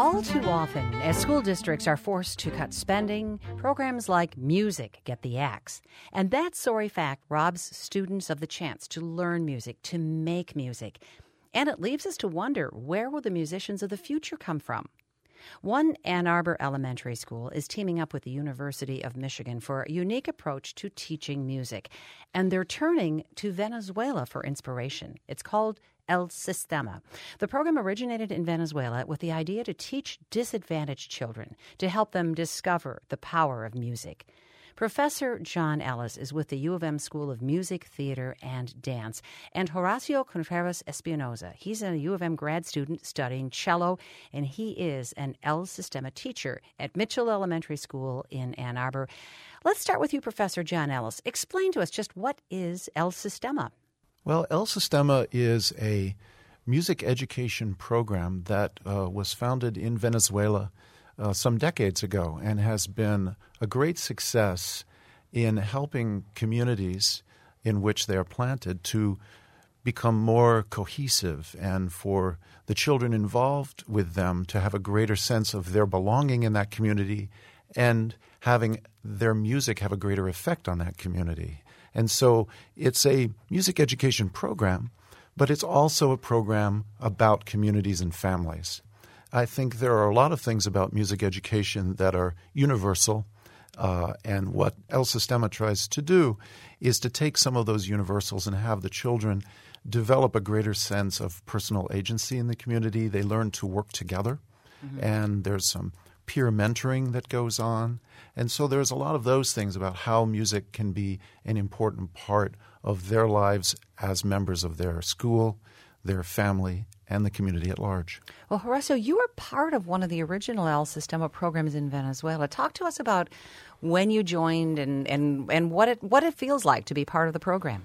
All too often, as school districts are forced to cut spending, programs like music get the axe. And that sorry fact robs students of the chance to learn music, to make music. And it leaves us to wonder, where will the musicians of the future come from? One Ann Arbor elementary school is teaming up with the University of Michigan for a unique approach to teaching music. And they're turning to Venezuela for inspiration. It's called El Sistema. The program originated in Venezuela with the idea to teach disadvantaged children, to help them discover the power of music. Professor John Ellis is with the U of M School of Music, Theater, and Dance. And Horacio Contreras Espinoza, he's a U of M grad student studying cello, and he is an El Sistema teacher at Mitchell Elementary School in Ann Arbor. Let's start with you, Professor John Ellis. Explain to us just what is El Sistema? Well, El Sistema is a music education program that was founded in Venezuela some decades ago and has been a great success in helping communities in which they are planted to become more cohesive and for the children involved with them to have a greater sense of their belonging in that community and having their music have a greater effect on that community. And so it's a music education program, but it's also a program about communities and families. I think there are a lot of things about music education that are universal, and what El Sistema tries to do is to take some of those universals and have the children develop a greater sense of personal agency in the community. They learn to work together, and there's some peer mentoring that goes on. And so there's a lot of those things about how music can be an important part of their lives as members of their school, their family, and the community at large. Well, Horacio, you were part of one of the original El Sistema programs in Venezuela. Talk to us about when you joined and what it feels like to be part of the program.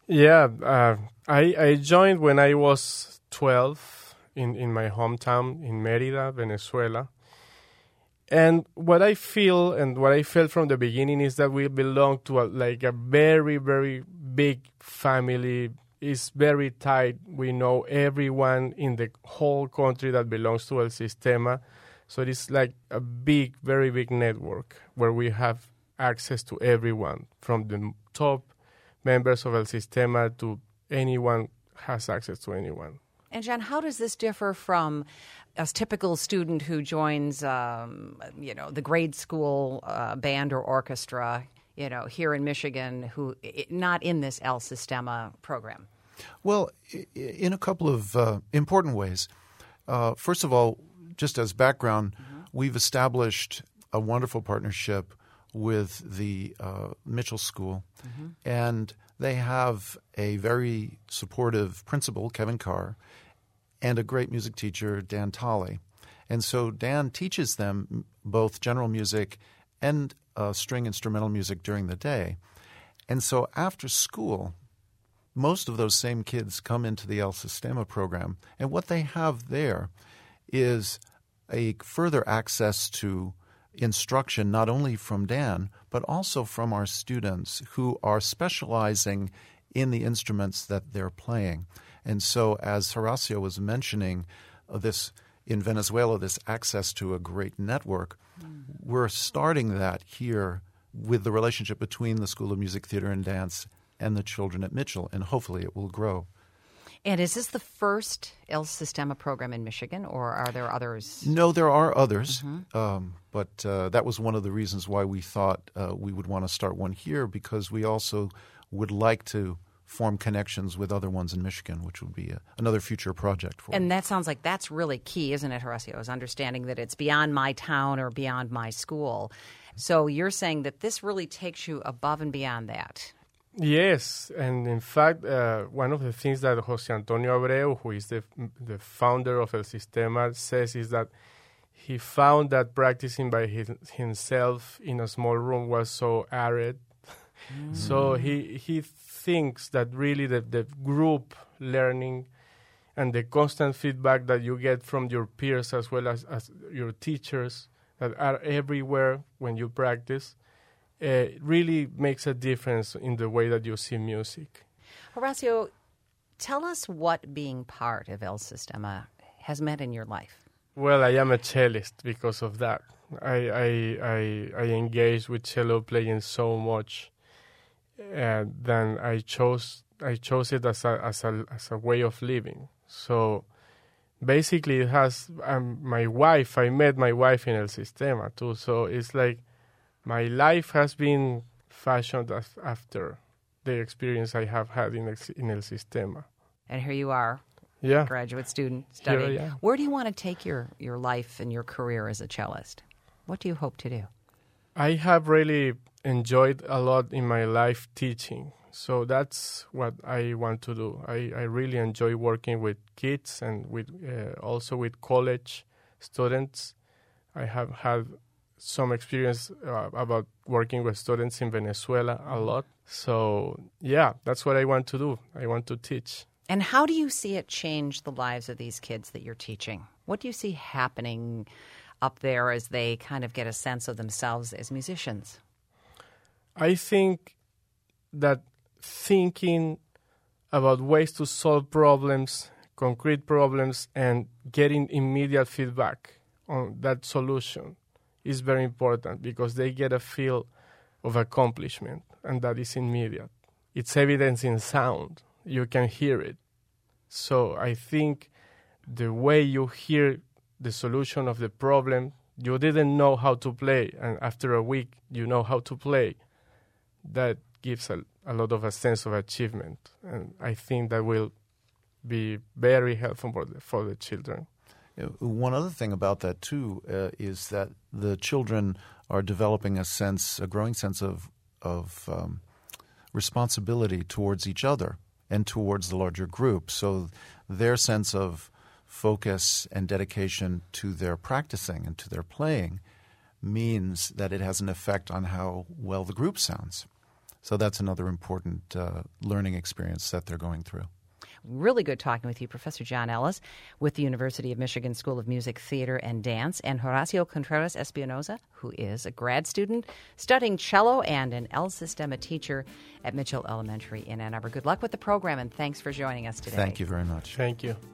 Yeah, I joined when I was 12 in my hometown in Mérida, Venezuela. And what I feel and what I felt from the beginning is that we belong to a very, very big family. It's very tight. We know everyone in the whole country that belongs to El Sistema. So it is like a big, very big network where we have access to everyone, from the top members of El Sistema to anyone has access to anyone. And John, how does this differ from a typical student who joins, the grade school band or orchestra, here in Michigan, who not in this El Sistema program? Well, in a couple of important ways. First of all, just as background, we've established a wonderful partnership with the Mitchell School, and they have a very supportive principal, Kevin Carr, and a great music teacher, Dan Tolley. And so Dan teaches them both general music and string instrumental music during the day. And so after school, most of those same kids come into the El Sistema program. And what they have there is a further access to instruction, not only from Dan, but also from our students who are specializing in the instruments that they're playing. And so, as Horacio was mentioning, this in Venezuela, this access to a great network, we're starting that here with the relationship between the School of Music, Theater, and Dance and the children at Mitchell, and hopefully it will grow. And is this the first El Sistema program in Michigan, or are there others? No, there are others, but that was one of the reasons why we thought we would want to start one here, because we also would like to form connections with other ones in Michigan, which would be another future project for us. And that sounds like that's really key, isn't it, Horacio, is understanding that it's beyond my town or beyond my school. So you're saying that this really takes you above and beyond that. Yes, and in fact, one of the things that José Antonio Abreu, who is the founder of El Sistema, says is that he found that practicing by himself in a small room was so arid. So he thinks that really the group learning and the constant feedback that you get from your peers as well as your teachers that are everywhere when you practice really makes a difference in the way that you see music. Horacio, tell us what being part of El Sistema has meant in your life. Well, I am a cellist because of that. I engaged with cello playing so much, and then I chose it as a way of living. So basically, it has my wife. I met my wife in El Sistema too. So it's like my life has been fashioned after the experience I have had in El Sistema. And here you are, Yeah, graduate student studying. Here I am. Where do you want to take your life and your career as a cellist? What do you hope to do? I have really enjoyed a lot in my life teaching. So that's what I want to do. I really enjoy working with kids and with also with college students. I have had some experience about working with students in Venezuela a lot. So, yeah, that's what I want to do. I want to teach. And how do you see it change the lives of these kids that you're teaching? What do you see happening up there as they kind of get a sense of themselves as musicians? I think that thinking about ways to solve problems, concrete problems, and getting immediate feedback on that solution is very important because they get a feel of accomplishment, and that is immediate. It's evidence in sound. You can hear it. So I think the way you hear the solution of the problem, you didn't know how to play, and after a week you know how to play. That gives a lot of a sense of achievement, and I think that will be very helpful for the children. One other thing about that too is that the children are developing a growing sense of responsibility towards each other and towards the larger group. So their sense of focus and dedication to their practicing and to their playing means that it has an effect on how well the group sounds. So that's another important learning experience that they're going through. Really good talking with you, Professor John Ellis with the University of Michigan School of Music, Theater, and Dance, and Horacio Contreras Espinoza, who is a grad student studying cello and an El Sistema teacher at Mitchell Elementary in Ann Arbor. Good luck with the program, and thanks for joining us today. Thank you very much. Thank you.